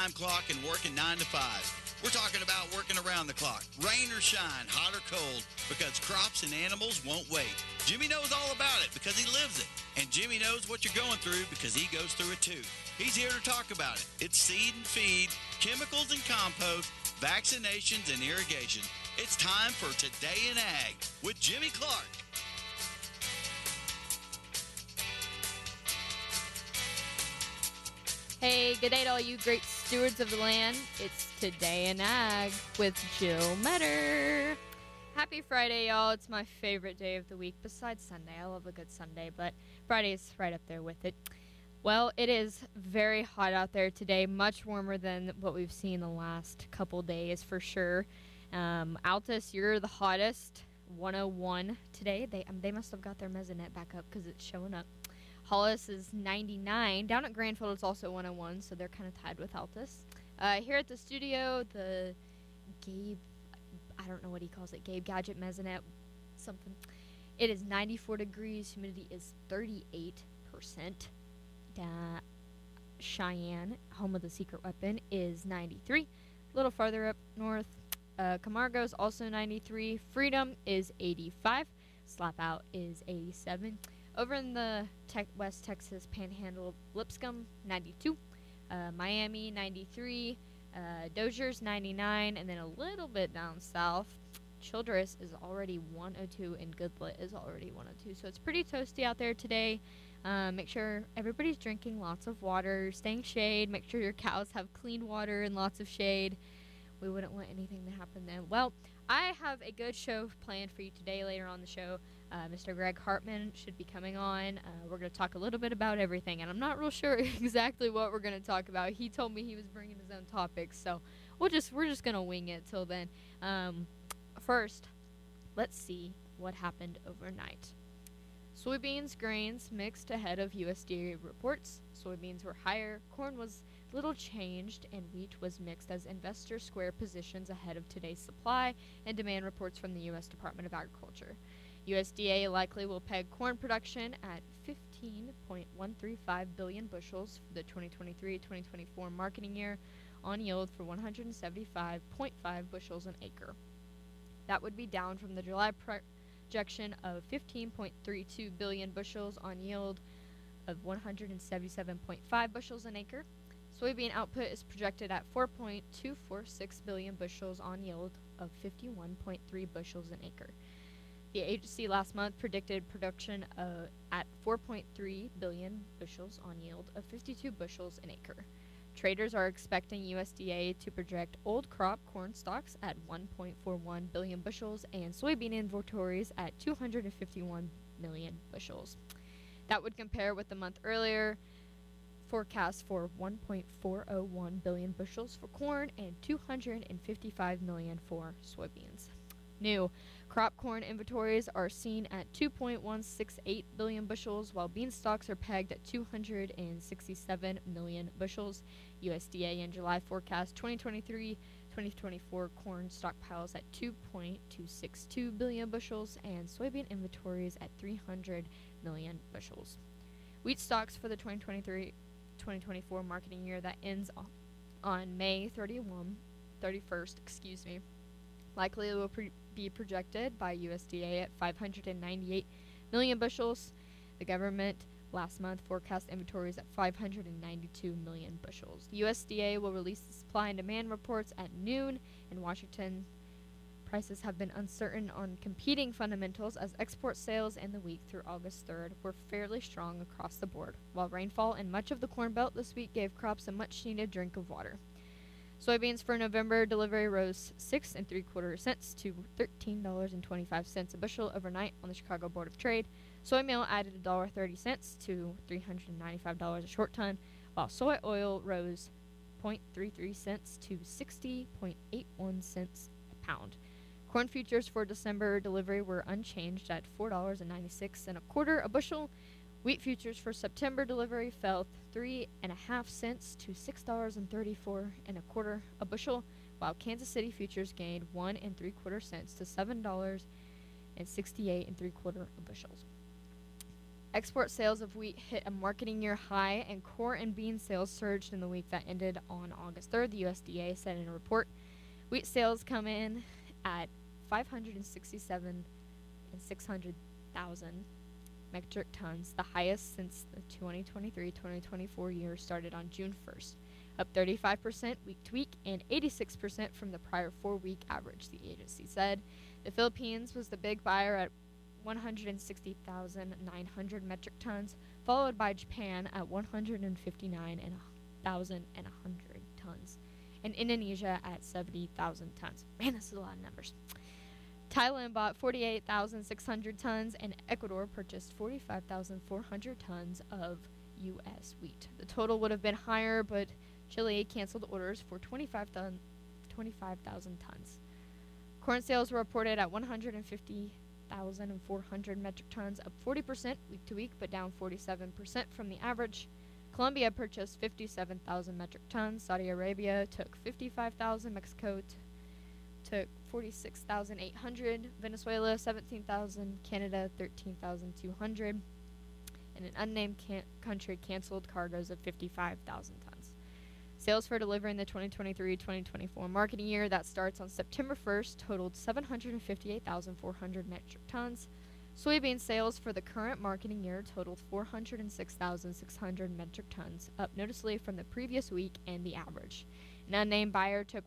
time clock and working 9 to 5. We're talking about working around the clock, rain or shine, hot or cold, because crops and animals won't wait. Jimmy knows all about it because he lives it. And Jimmy knows what you're going through because he goes through it too. He's here to talk about it. It's seed and feed, chemicals and compost, vaccinations and irrigation. It's time for Today in Ag with Jimmy Clark. Hey, good day to all you great stewards of the land. It's Today in Ag with Jill Metter. Happy Friday, y'all. It's my favorite day of the week besides Sunday. I love a good Sunday, but Friday is right up there with it. Well, it is very hot out there today, much warmer than what we've seen the last couple days for sure. Altus, you're the hottest, 101 today. They must have got their mesonet back up because it's showing up. Hollis is 99. Down at Granville, it's also 101, so they're kind of tied with Altus. Here at the studio, the Gabe, I don't know what he calls it, Gabe Gadget Mesonet, something. It is 94 degrees. Humidity is 38%. Cheyenne, home of the secret weapon, is 93. A little farther up north, Camargo is also 93. Freedom is 85. Slap Out is 87. Over in the West Texas Panhandle, Lipscomb, 92. Miami, 93. Dozier's 99. And then a little bit down south, Childress is already 102, and Goodlet is already 102. So it's pretty toasty out there today. Make sure everybody's drinking lots of water, staying shade. Make sure your cows have clean water and lots of shade. We wouldn't want anything to happen then. Well, I have a good show planned for you today. Later on the show, Mr. Greg Hartman should be coming on. We're going to talk a little bit about everything, and I'm not real sure exactly what we're going to talk about. He told me he was bringing his own topics, so we're just going to wing it till then. First, let's see what happened overnight. Soybeans, grains mixed ahead of USDA reports. Soybeans were higher, corn was little changed, and wheat was mixed as investors square positions ahead of today's supply and demand reports from the U.S. Department of Agriculture. USDA likely will peg corn production at 15.135 billion bushels for the 2023-2024 marketing year, on yield for 175.5 bushels an acre. That would be down from the July projection of 15.32 billion bushels on yield of 177.5 bushels an acre. Soybean output is projected at 4.246 billion bushels on yield of 51.3 bushels an acre. The agency last month predicted production at 4.3 billion bushels on yield of 52 bushels an acre. Traders are expecting USDA to project old crop corn stocks at 1.41 billion bushels and soybean inventories at 251 million bushels. That would compare with the month earlier forecast for 1.401 billion bushels for corn and 255 million for soybeans. New crop corn inventories are seen at 2.168 billion bushels, while bean stocks are pegged at 267 million bushels. USDA in July forecast 2023-2024 corn stockpiles at 2.262 billion bushels and soybean inventories at 300 million bushels. Wheat stocks for the 2023-2024 marketing year that ends on May 31st, likely will be projected by USDA at 598 million bushels. The government last month forecast inventories at 592 million bushels. USDA will release the supply and demand reports at noon in Washington. Prices have been uncertain on competing fundamentals as export sales in the week through August 3rd were fairly strong across the board, while rainfall in much of the Corn Belt this week gave crops a much-needed drink of water. Soybeans for November delivery rose 6 3/4 cents to $13.25 a bushel overnight on the Chicago Board of Trade. Soy meal added $1.30 to $395 a short ton, while soy oil rose 0.33 cents to 60.81 cents a pound. Corn futures for December delivery were unchanged at $4.96 a bushel. Wheat futures for September delivery fell 3.5 cents to $6.34 a bushel, while Kansas City futures gained 1 3/4 cents to $7.68 a bushel. Export sales of wheat hit a marketing year high, and corn and bean sales surged in the week that ended on August 3rd, the USDA said in a report. Wheat sales come in at 567 and 600,000 metric tons, the highest since the 2023-2024 year started on June 1st, up 35% week to week and 86% from the prior 4-week average, the agency said. The Philippines was the big buyer at 160,900 metric tons, followed by Japan at 159,100 tons, and Indonesia at 70,000 tons. Man, this is a lot of numbers. Thailand bought 48,600 tons, and Ecuador purchased 45,400 tons of U.S. wheat. The total would have been higher, but Chile canceled orders for 25,000 tons. Corn sales were reported at 150,400 metric tons, up 40% week to week, but down 47% from the average. Colombia purchased 57,000 metric tons. Saudi Arabia took 55,000. Mexico took 46,800. Venezuela 17,000. Canada 13,200. And an unnamed country canceled cargoes of 55,000 tons. Sales for delivering the 2023-2024 marketing year that starts on September 1st totaled 758,400 metric tons. Soybean sales for the current marketing year totaled 406,600 metric tons, up noticeably from the previous week and the average. An unnamed buyer took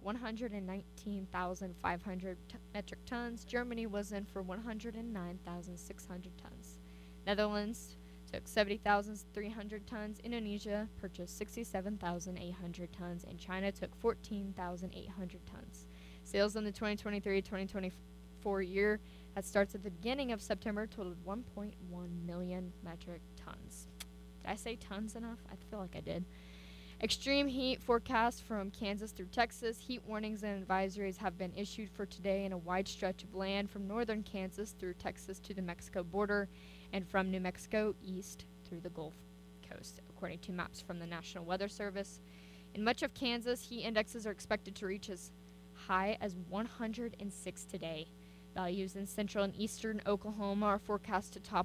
119,500 metric tons. Germany was in for 109,600 tons. Netherlands took 70,300 tons. Indonesia purchased 67,800 tons, and China took 14,800 tons. Sales in the 2023-2024 year that starts at the beginning of September totaled 1.1 million metric tons. Did I say tons enough? I feel like I did. Extreme heat forecast from Kansas through Texas. Heat warnings and advisories have been issued for today in a wide stretch of land from northern Kansas through Texas to the Mexico border and from New Mexico east through the Gulf Coast, according to maps from the National Weather Service. In much of Kansas, heat indexes are expected to reach as high as 106 today. Values in central and eastern Oklahoma are forecast to top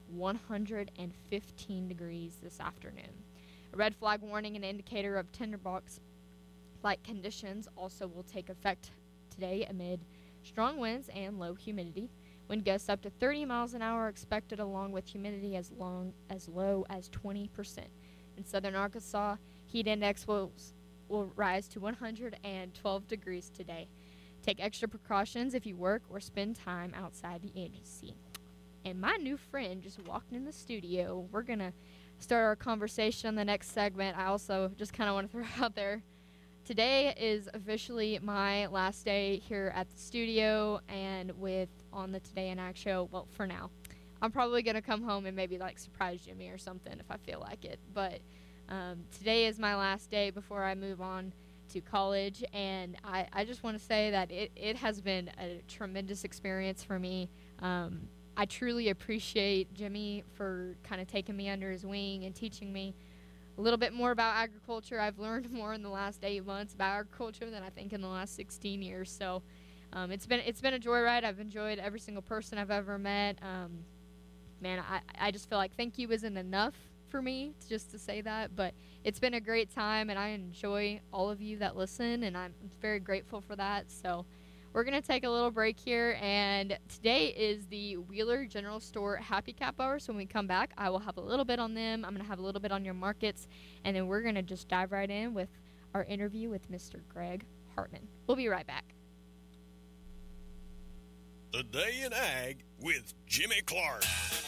115 degrees this afternoon. A red flag warning, an indicator of tinderbox-like conditions, also will take effect today amid strong winds and low humidity. Wind gusts up to 30 miles an hour expected, along with humidity as low as 20%. In southern Arkansas, heat index will rise to 112 degrees today. Take extra precautions if you work or spend time outside the agency. And my new friend just walked in the studio. We're going to start our conversation on the next segment. I also just kind of want to throw out there, today is officially my last day here at the studio and on the Today in Ag show. Well, for now. I'm probably going to come home and maybe surprise Jimmy or something if I feel like it. But today is my last day before I move on to college, and I just want to say that it has been a tremendous experience for me. I truly appreciate Jimmy for kind of taking me under his wing and teaching me a little bit more about agriculture. I've learned more in the last 8 months about agriculture than I think in the last 16 years. So it's been a joyride. I've enjoyed every single person I've ever met. Man, I just feel like thank you isn't enough for me just to say that, but it's been a great time, and I enjoy all of you that listen, and I'm very grateful for that. So we're going to take a little break here, and today is the Wheeler General Store Happy Cap Hour. So when we come back, I will have a little bit on them. I'm going to have a little bit on your markets, and then we're going to just dive right in with our interview with Mr. Greg Hartman. We'll be right back. The Day in Ag with Jimmy Clark.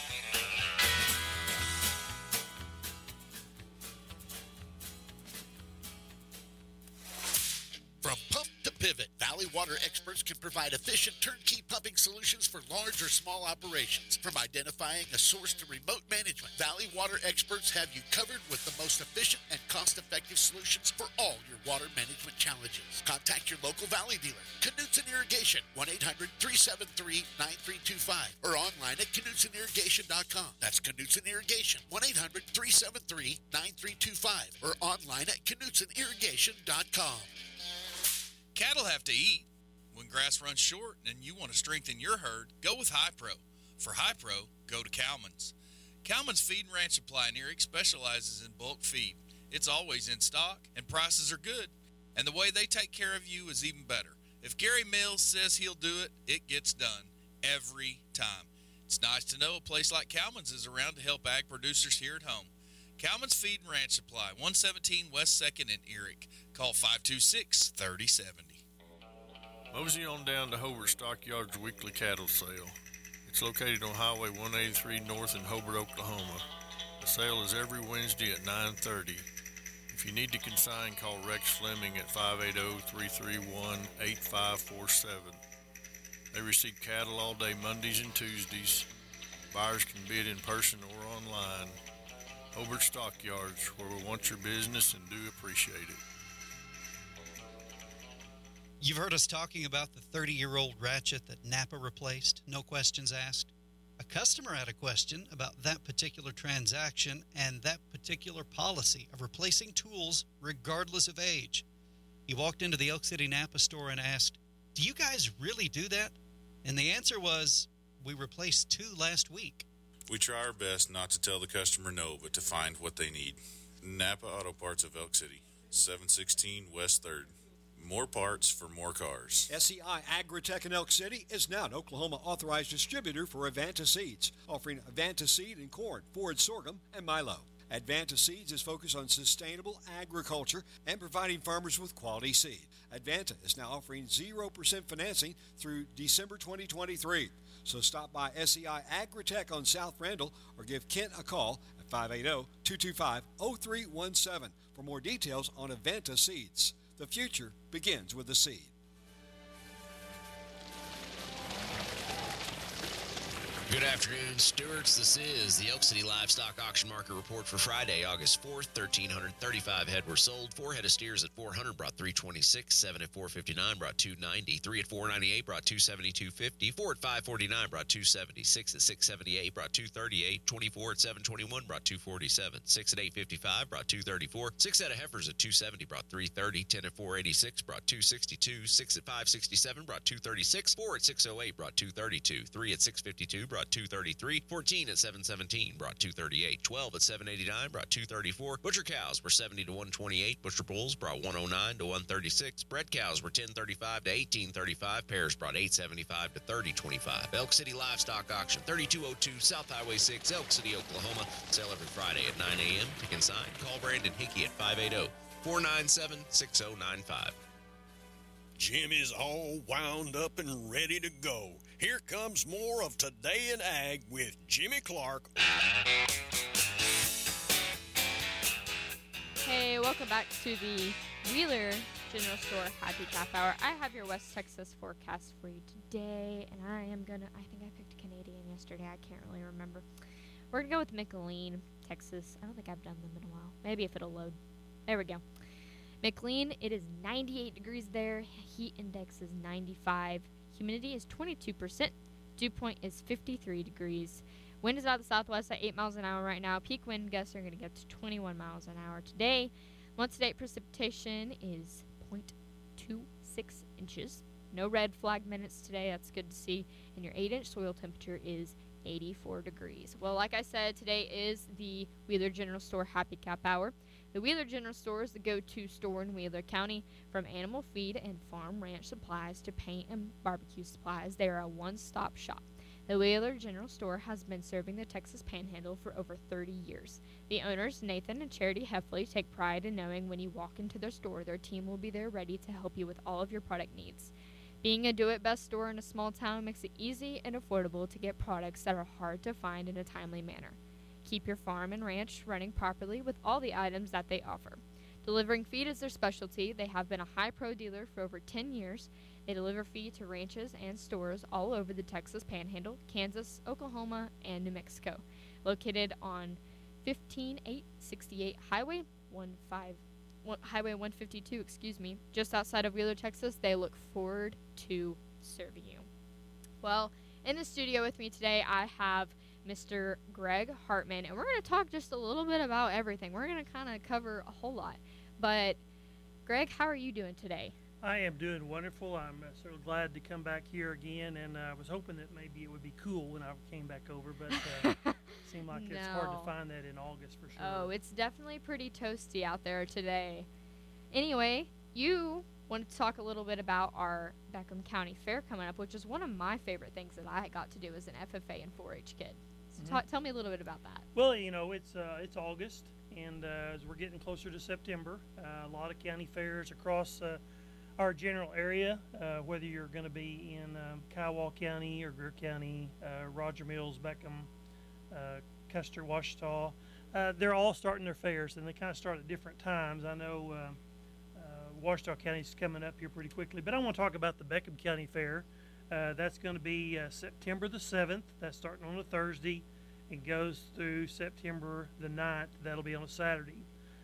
From pump to pivot, Valley Water experts can provide efficient turnkey pumping solutions for large or small operations. From identifying a source to remote management, Valley Water experts have you covered with the most efficient and cost-effective solutions for all your water management challenges. Contact your local Valley dealer, Knutson Irrigation, 1-800-373-9325, or online at KnutsonIrrigation.com. That's Knutson Irrigation, 1-800-373-9325, or online at KnutsonIrrigation.com. Cattle have to eat. When grass runs short and you want to strengthen your herd, go with High Pro. For High Pro, go to Cowman's. Cowman's Feed and Ranch Supply in Erie specializes in bulk feed. It's always in stock, and prices are good. And the way they take care of you is even better. If Gary Mills says he'll do it, it gets done every time. It's nice to know a place like Cowman's is around to help ag producers here at home. Cowman's Feed and Ranch Supply, 117 West 2nd in Erie. Call 526-3070. Mosey on down to Hobart Stockyards weekly cattle sale. It's located on Highway 183 North in Hobart, Oklahoma. The sale is every Wednesday at 9:30. If you need to consign, call Rex Fleming at 580-331-8547. They receive cattle all day Mondays and Tuesdays. Buyers can bid in person or online. Hobart Stockyards, where we want your business and do appreciate it. You've heard us talking about the 30-year-old ratchet that Napa replaced, no questions asked. A customer had a question about that particular transaction and that particular policy of replacing tools regardless of age. He walked into the Elk City Napa store and asked, "Do you guys really do that?" And the answer was, "We replaced 2 last week." We try our best not to tell the customer no, but to find what they need. Napa Auto Parts of Elk City, 716 West 3rd. More parts for more cars. SCI Agritech in Elk City is now an Oklahoma authorized distributor for Advanta Seeds, offering Advanta seed in corn, forage sorghum, and milo. Advanta Seeds is focused on sustainable agriculture and providing farmers with quality seed. Advanta is now offering 0% financing through December 2023. So stop by SCI Agritech on South Randall or give Kent a call at 580-225-0317 for more details on Advanta Seeds. The future begins with the seed. Good afternoon, Stewarts. This is the Elk City Livestock Auction Market Report for Friday, August 4th. 1,335 head were sold. 4 head of steers at 400 brought 326. 7 at 459 brought 290. 3 at 498 brought 270, 4 at 549 brought 270. 6 at 678 brought 238. 24 at 721 brought 247. 6 at 855 brought 234. 6 head of heifers at 270 brought 330. 10 at 486 brought 262. 6 at 567 brought 236. 4 at 608 brought 232. 3 at 652 brought 233. 14 at 717 brought 238. 12 at 789 brought 234. Butcher cows were 70 to 128. Butcher bulls brought 109 to 136. Bred cows were 1035 to 1835. Pairs brought 875 to 3025. Elk City Livestock Auction, 3202 South Highway 6, Elk City, Oklahoma. Sale every Friday at 9 a.m. To consign, call Brandon Hickey at 580-497-6095. Jim is all wound up and ready to go. Here comes more of Today in Ag with Jimmy Clark. Hey, welcome back to the Wheeler General Store Happy Calf Hour. I have your West Texas forecast for you today, and I think I picked Canadian yesterday. I can't really remember. We're going to go with McLean, Texas. I don't think I've done them in a while. Maybe if it'll load. There we go. McLean, it is 98 degrees there. Heat index is 95. Humidity is 22%. Dew point is 53 degrees. Wind is out of the southwest at 8 miles an hour right now. Peak wind gusts are going to get to 21 miles an hour today. Month-to-date precipitation is 0.26 inches. No red flag minutes today. That's good to see. And your 8-inch soil temperature is 84 degrees. Well, like I said, today is the Wheeler General Store Happy Calf Hour. The Wheeler General Store is the go-to store in Wheeler County. From animal feed and farm ranch supplies to paint and barbecue supplies, they are a one-stop shop. The Wheeler General Store has been serving the Texas Panhandle for over 30 years. The owners, Nathan and Charity Heffley, take pride in knowing when you walk into their store, their team will be there ready to help you with all of your product needs. Being a do-it-best store in a small town makes it easy and affordable to get products that are hard to find in a timely manner. Keep your farm and ranch running properly with all the items that they offer. Delivering feed is their specialty. They have been a high pro dealer for over 10 years. They deliver feed to ranches and stores all over the Texas Panhandle, Kansas, Oklahoma, and New Mexico. Located on 15868 Highway 152, just outside of Wheeler, Texas. They look forward to serving you. Well, in the studio with me today, I have Mr. Greg Hartman, and we're going to talk just a little bit about everything. We're going to kind of cover a whole lot. But, Greg, how are you doing today? I am doing wonderful. I'm so glad to come back here again, and I was hoping that maybe it would be cool when I came back over, but seem like it's hard to No. find that in August for sure. Oh, it's definitely pretty toasty out there today. Anyway, you wanted to talk a little bit about our Beckham County Fair coming up, which is one of my favorite things that I got to do as an FFA and 4-H kid. So tell me a little bit about that. Well, you know, it's August, and as we're getting closer to September, a lot of county fairs across our general area, whether you're going to be in Kiowa County or Greer County, Roger Mills, Beckham, Custer, Ouachita, they're all starting their fairs, and they kind of start at different times. I know Ouachita County is coming up here pretty quickly, but I want to talk about the Beckham County Fair. That's going to be September the 7th. That's starting on a Thursday. It goes through September the 9th. That'll be on a Saturday.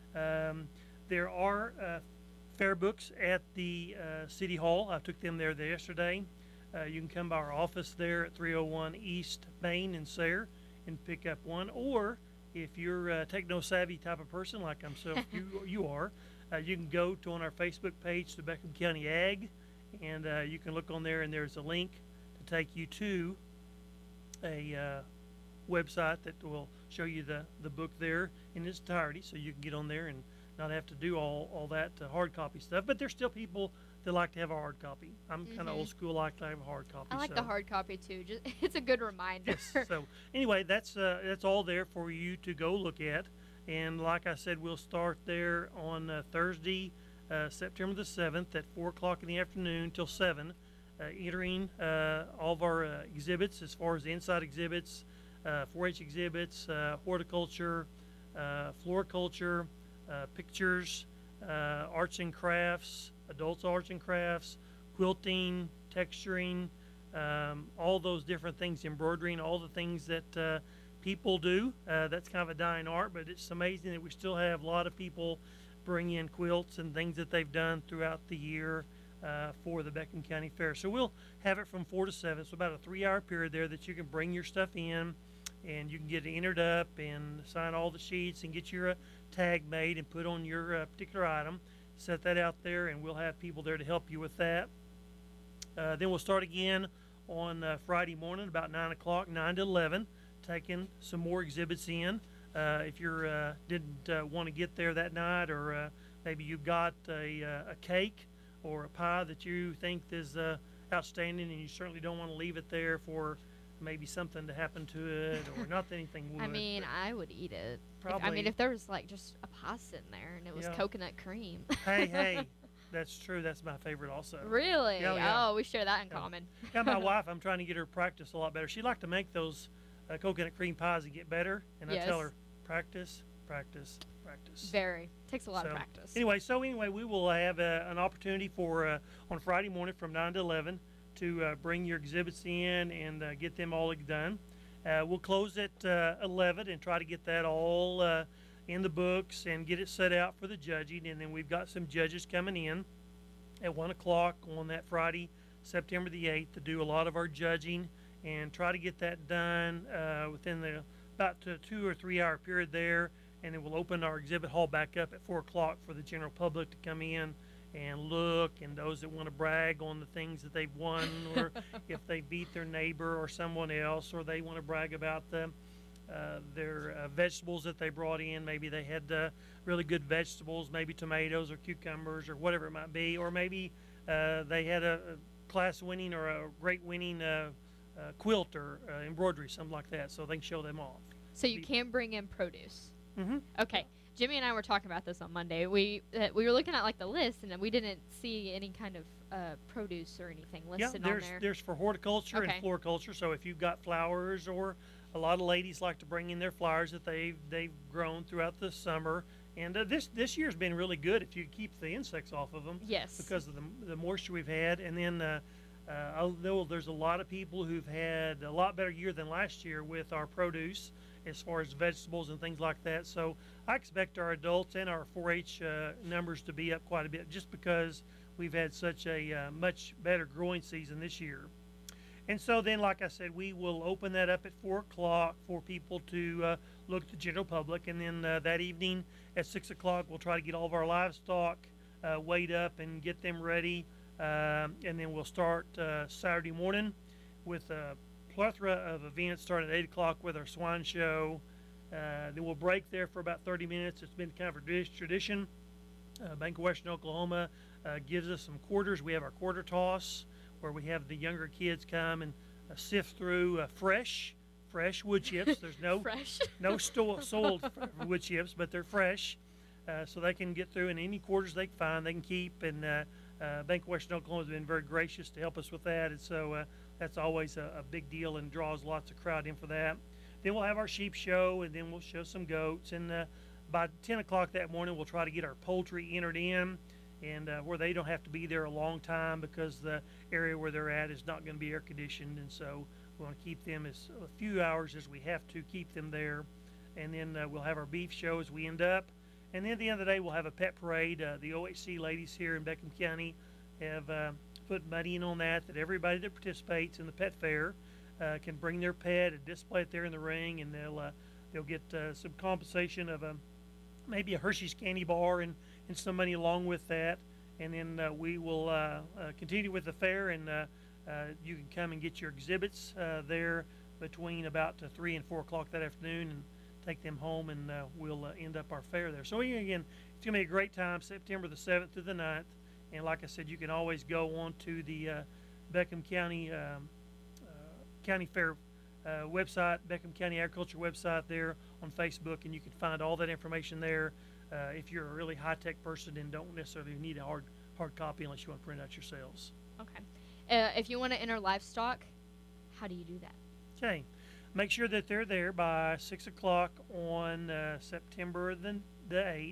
There are fair books at the City Hall. I took them there yesterday. You can come by our office there at 301 East Main in Sayre and pick up one. Or if you're a techno-savvy type of person like myself, you are, you can go to on our Facebook page to Beckham County Ag, and you can look on there, and there's a link to take you to a website that will show you the book there in its entirety, so you can get on there and not have to do all that hard copy stuff. But there's still people that like to have a hard copy. I'm kind of old school, like to have a hard copy. I like the hard copy too. Just it's a good reminder. Yes. So anyway, that's all there for you to go look at. And like I said, we'll start there on Thursday, September the 7th at 4 o'clock in the afternoon till 7, entering all of our exhibits as far as the inside exhibits, 4-H exhibits, horticulture, floriculture, pictures, arts and crafts, adults arts and crafts, quilting, texturing, all those different things, embroidering, all the things that people do. That's kind of a dying art, but it's amazing that we still have a lot of people bring in quilts and things that they've done throughout the year for the Beckham County Fair. So we'll have it from 4 to 7, so about a 3-hour period there that you can bring your stuff in, and you can get it entered up and sign all the sheets and get your tag made and put on your particular item. Set that out there, and we'll have people there to help you with that. Then we'll start again on Friday morning about 9 o'clock, 9 to 11, taking some more exhibits in. If you didn't want to get there that night, or maybe you've got a cake or a pie that you think is outstanding, and you certainly don't want to leave it there for maybe something to happen to it, or not that anything would. I mean, I would eat it. Probably. If there was like just a pie sitting there and it was coconut cream. Hey, that's true. That's my favorite also. Really? Yeah. Oh, we share that in common. Yeah, my wife, I'm trying to get her to practice a lot better. She'd like to make those coconut cream pies and get better, and I tell her, practice. Very. Takes a lot of practice. Anyway, we will have an opportunity for on Friday morning from 9 to 11 to bring your exhibits in and get them all done. We'll close at 11 and try to get that all in the books and get it set out for the judging. And then we've got some judges coming in at 1 o'clock on that Friday, September the 8th, to do a lot of our judging and try to get that done within about 2 or 3 hour period there. And then we'll open our exhibit hall back up at 4 o'clock for the general public to come in and look, and those that want to brag on the things that they've won, or if they beat their neighbor or someone else, or they want to brag about their vegetables that they brought in. Maybe they had really good vegetables, maybe tomatoes or cucumbers or whatever it might be, or maybe they had a class winning or a great winning quilt or embroidery, something like that, so they can show them off. So you can bring in produce. Mm-hmm. Okay. Jimmy and I were talking about this on Monday. We were looking at like the list, and we didn't see any kind of produce or anything listed on there. There's for horticulture and floriculture. So if you've got flowers, or a lot of ladies like to bring in their flowers that they've grown throughout the summer. And this year's been really good if you keep the insects off of them. Yes. Because of the moisture we've had, and then although there's a lot of people who've had a lot better year than last year with our produce, as far as vegetables and things like that. So I expect our adults and our 4-H numbers to be up quite a bit, just because we've had such a much better growing season this year. And so then, like I said, we will open that up at 4 o'clock for people to look at the general public. And then that evening at 6 o'clock, we'll try to get all of our livestock weighed up and get them ready. And then we'll start Saturday morning with plethora of events starting at 8 o'clock with our swine show. Then we'll break there for about 30 minutes. It's been kind of a tradition. Bank of Western Oklahoma gives us some quarters. We have our quarter toss where we have the younger kids come and sift through fresh wood chips. There's no sold wood chips, but they're fresh, so they can get through. And any quarters they can find, they can keep. And Bank of Western Oklahoma has been very gracious to help us with that, and so that's always a big deal and draws lots of crowd in for that. Then we'll have our sheep show, and then we'll show some goats. And by 10 o'clock that morning, we'll try to get our poultry entered in, and where they don't have to be there a long time because the area where they're at is not going to be air conditioned, and so we want to keep them as a few hours as we have to keep them there. And then we'll have our beef show as we end up. And then at the end of the day, we'll have a pet parade. The OHC ladies here in Beckham County have put money in on that everybody that participates in the pet fair can bring their pet and display it there in the ring, and they'll get some compensation of maybe a Hershey's candy bar and some money along with that. And then we will continue with the fair, and you can come and get your exhibits there between about 3 and 4 o'clock that afternoon and take them home, and we'll end up our fair there. So again, it's going to be a great time, September the 7th through the 9th. And like I said, you can always go on to the Beckham County County Fair website, Beckham County Agriculture website there on Facebook, and you can find all that information there if you're a really high-tech person and don't necessarily need a hard copy unless you want to print out yourselves. Okay. If you want to enter livestock, how do you do that? Okay. Make sure that they're there by 6 o'clock on September the 8th,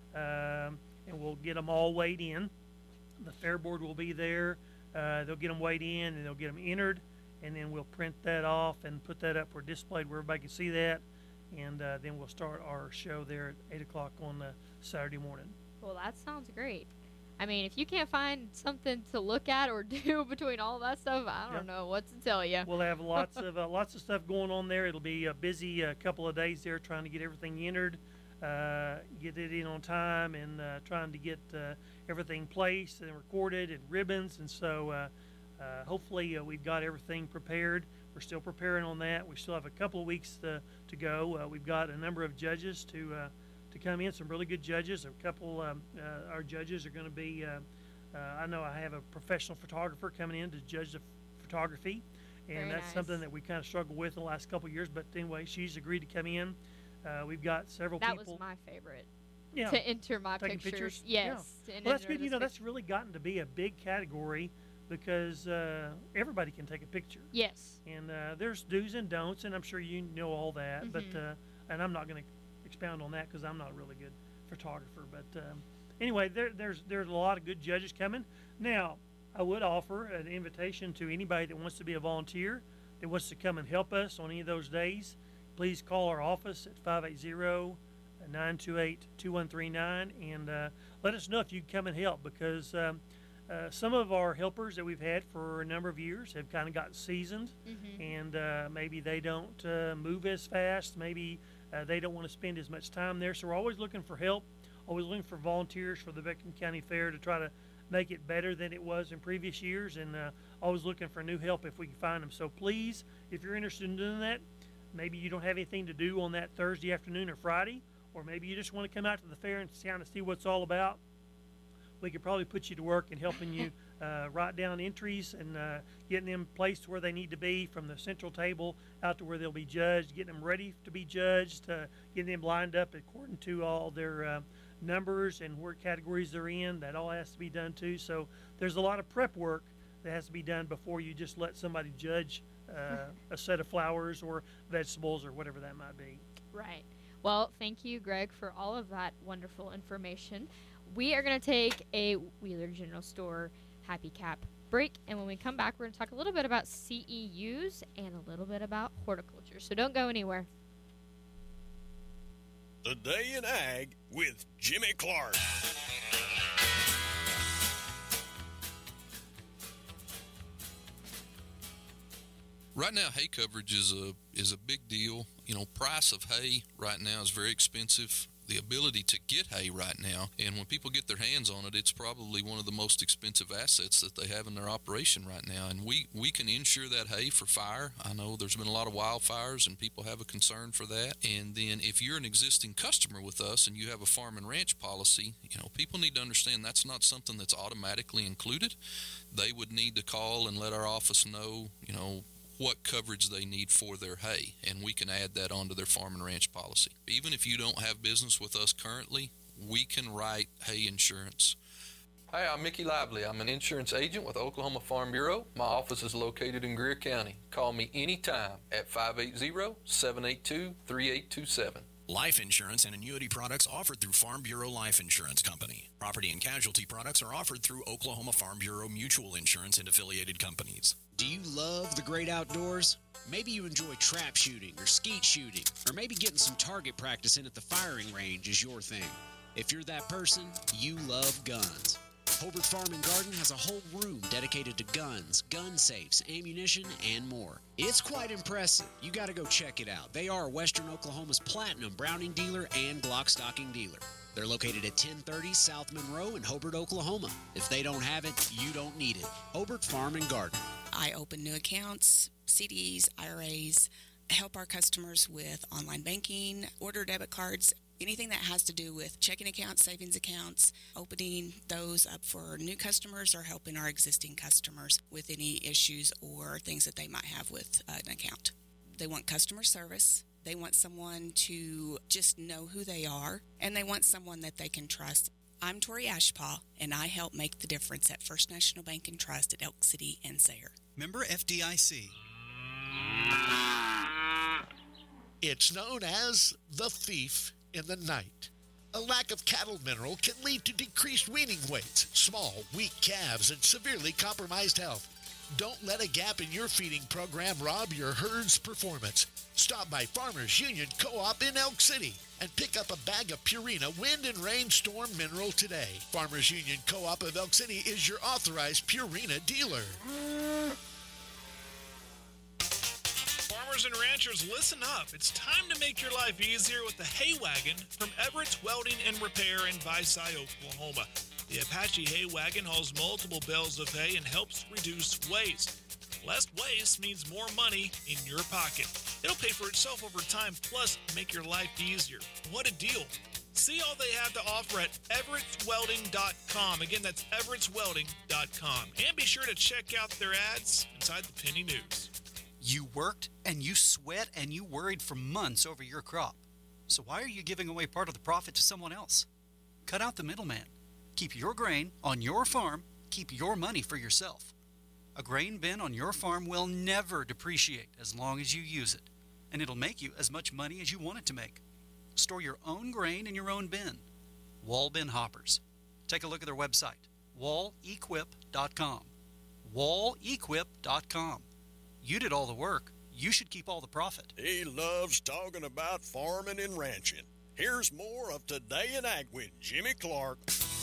and we'll get them all weighed in. The fair board will be there. They'll get them weighed in, and they'll get them entered, and then we'll print that off and put that up or displayed where everybody can see that, and then we'll start our show there at 8 o'clock on Saturday morning. Well, that sounds great. I mean, if you can't find something to look at or do between all that stuff, I don't know what to tell you. We'll have lots of stuff going on there. It'll be a busy couple of days there trying to get everything entered, get it in on time, and trying to get everything placed and recorded and ribbons. And so hopefully we've got everything prepared. We're still preparing on that. We still have a couple of weeks to go. We've got a number of judges to come in, some really good judges. A couple our judges are going to be I know I have a professional photographer coming in to judge the photography, and Very that's nice. something that we kind of struggled with in the last couple of years, but anyway, she's agreed to come in. We've got several That people. was my favorite. Yeah. To enter my Taking pictures. pictures? Yes. Yeah. to Well, that's enter good. this That's pic- really gotten to be a big category because everybody can take a picture. Yes. And there's do's and don'ts, and I'm sure you know all that. But Mhm. and I'm not going to expound on that because I'm not a really good photographer. But anyway, there's a lot of good judges coming. Now, I would offer an invitation to anybody that wants to be a volunteer, that wants to come and help us on any of those days. Please call our office at 580-928-2139 and let us know if you can come and help, because some of our helpers that we've had for a number of years have kind of gotten seasoned, and maybe they don't move as fast. Maybe they don't want to spend as much time there. So we're always looking for help, always looking for volunteers for the Beckham County Fair to try to make it better than it was in previous years, and always looking for new help if we can find them. So please, if you're interested in doing that, maybe you don't have anything to do on that Thursday afternoon or Friday, or maybe you just want to come out to the fair and kind of see what it's all about, we could probably put you to work in helping you write down entries and getting them placed where they need to be, from the central table out to where they'll be judged, getting them ready to be judged, getting them lined up according to all their numbers and where categories they're in. That all has to be done too. So there's a lot of prep work that has to be done before you just let somebody judge a set of flowers or vegetables or whatever that might be. Right. Well, thank you, Greg, for all of that wonderful information. We are going to take a Wheeler General Store Happy Cap break, and when we come back, we're going to talk a little bit about CEUs and a little bit about horticulture. So don't go anywhere. The Day in Ag with Jimmy Clark. Right now, hay coverage is a big deal. You know, price of hay right now is very expensive. The the ability to get hay right now. And when people get their hands on it, it's probably one of the most expensive assets that they have in their operation right now. And we can insure that hay for fire. I know there's been a lot of wildfires and people have a concern for that. And then if you're an existing customer with us and you have a farm and ranch policy, people need to understand that's not something that's automatically included. They would need to call and let our office know, what coverage they need for their hay, and we can add that onto their farm and ranch policy. Even if you don't have business with us currently, we can write hay insurance. Hi, I'm Mickey Lively. I'm an insurance agent with Oklahoma Farm Bureau. My office is located in Greer County. Call me anytime at 580-782-3827. Life insurance and annuity products offered through Farm Bureau Life Insurance Company. Property and casualty products are offered through Oklahoma Farm Bureau Mutual Insurance and affiliated companies. Do you love the great outdoors? Maybe you enjoy trap shooting or skeet shooting, or maybe getting some target practice in at the firing range is your thing. If you're that person, you love guns. Hobart Farm and Garden has a whole room dedicated to guns, gun safes, ammunition, and more. It's quite impressive. You got to go check it out. They are Western Oklahoma's platinum Browning dealer and Glock stocking dealer. They're located at 1030 South Monroe in Hobart, Oklahoma. If they don't have it, you don't need it. Hobart Farm and Garden. I open new accounts, CDs, IRAs, help our customers with online banking, order debit cards, anything that has to do with checking accounts, savings accounts, opening those up for new customers or helping our existing customers with any issues or things that they might have with an account. They want customer service. They want someone to just know who they are, and they want someone that they can trust. I'm Tori Ashpaw, and I help make the difference at First National Bank and Trust at Elk City and Sayre. Member FDIC. It's known as the thief in the night. A lack of cattle mineral can lead to decreased weaning weights, small, weak calves, and severely compromised health. Don't let a gap in your feeding program rob your herd's performance. Stop by Farmers Union Co-op in Elk City and pick up a bag of Purina Wind and Rainstorm Mineral today. Farmers Union Co-op of Elk City is your authorized Purina dealer. Farmers and ranchers, listen up. It's time to make your life easier with the Hay Wagon from Everett's Welding and Repair in Visay, Oklahoma. The Apache Hay Wagon hauls multiple bales of hay and helps reduce waste. Less waste means more money in your pocket. It'll pay for itself over time, plus make your life easier. What a deal. See all they have to offer at everettswelding.com. Again, that's everettswelding.com. And be sure to check out their ads inside the Penny News. You worked and you sweat and you worried for months over your crop. So why are you giving away part of the profit to someone else? Cut out the middleman. Keep your grain on your farm. Keep your money for yourself. A grain bin on your farm will never depreciate as long as you use it, and it'll make you as much money as you want it to make. Store your own grain in your own bin. Wall Bin Hoppers. Take a look at their website, wallequip.com. wallequip.com. You did all the work. You should keep all the profit. He loves talking about farming and ranching. Here's more of Today in Ag with Jimmy Clark.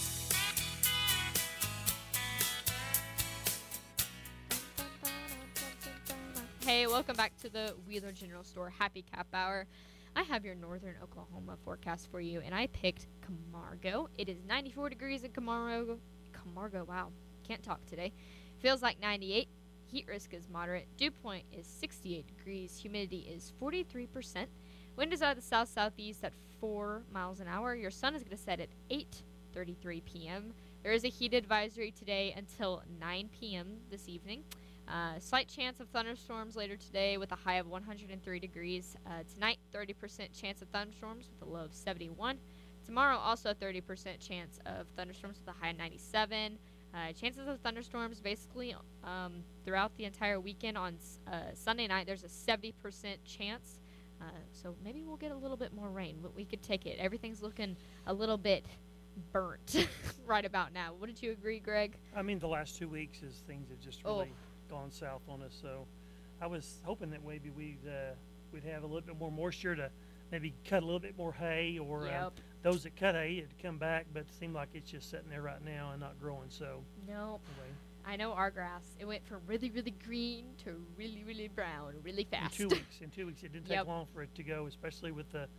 Hey, welcome back to the Wheeler General Store Happy Cap Hour. I have your northern Oklahoma forecast for you, and I picked Camargo. It is 94 degrees in Camargo. Wow, can't talk today. Feels like 98. Heat risk is moderate. Dew point is 68 degrees. Humidity is 43%. Wind is out of the south-southeast at 4 miles an hour. Your sun is going to set at 8:33 p.m. There is a heat advisory today until 9 p.m. this evening. Slight chance of thunderstorms later today with a high of 103 degrees. Tonight, 30% chance of thunderstorms with a low of 71. Tomorrow, also 30% chance of thunderstorms with a high of 97. Chances of thunderstorms basically throughout the entire weekend. On Sunday night, there's a 70% chance. So maybe we'll get a little bit more rain, but we could take it. Everything's looking a little bit burnt right about now. Wouldn't you agree, Greg? I mean, the last 2 weeks is things have just really gone south on us. So I was hoping that maybe we'd have a little bit more moisture to maybe cut a little bit more hay, or those that cut hay it'd come back, but it seemed like it's just sitting there right now and not growing. So nope. Anyway. I know our grass, it went from really, really green to really, really brown really fast. In 2 weeks. It didn't take long for it to go, especially with the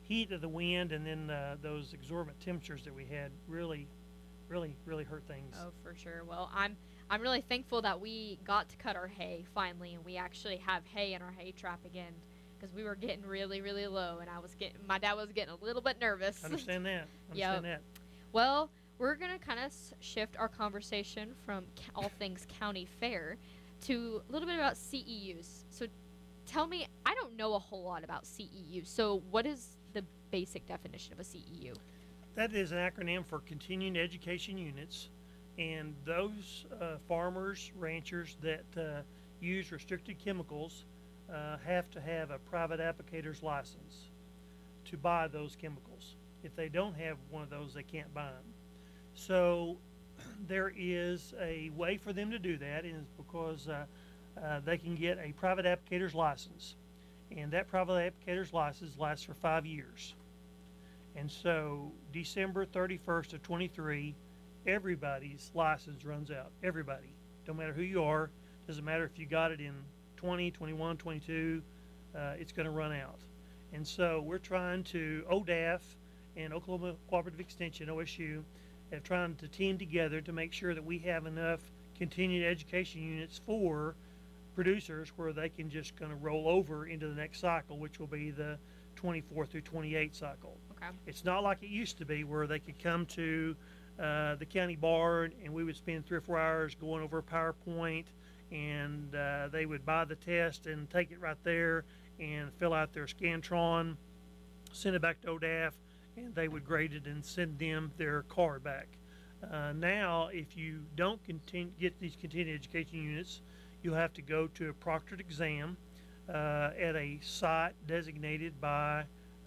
heat of the wind and then those exorbitant temperatures that we had really hurt things. Oh, for sure. Well, I'm really thankful that we got to cut our hay finally, and we actually have hay in our hay trap again, because we were getting really low, and my dad was getting a little bit nervous. Understand that. Yep. Well, we're gonna kind of shift our conversation from all things county fair to a little bit about CEUs. So, tell me, I don't know a whole lot about CEUs. So, what is the basic definition of a CEU? That is an acronym for Continuing Education Units, and those farmers, ranchers that use restricted chemicals have to have a private applicator's license to buy those chemicals. If they don't have one of those, they can't buy them. So there is a way for them to do that, and it's because they can get a private applicator's license, and that private applicator's license lasts for 5 years. And so December 31st of 23, everybody's license runs out. Everybody. Don't matter who you are. Doesn't matter if you got it in 20, 21, 22. It's going to run out. And so we're trying to, ODAF and Oklahoma Cooperative Extension, OSU, have trying to team together to make sure that we have enough continuing education units for producers where they can just kind of roll over into the next cycle, which will be the 24 through 28 cycle. Okay. It's not like it used to be where they could come to the county barn and we would spend 3 or 4 hours going over PowerPoint, and they would buy the test and take it right there and fill out their Scantron, send it back to ODAF, and they would grade it and send them their card back. Now, if you don't get these continuing education units, you'll have to go to a proctored exam at a site designated by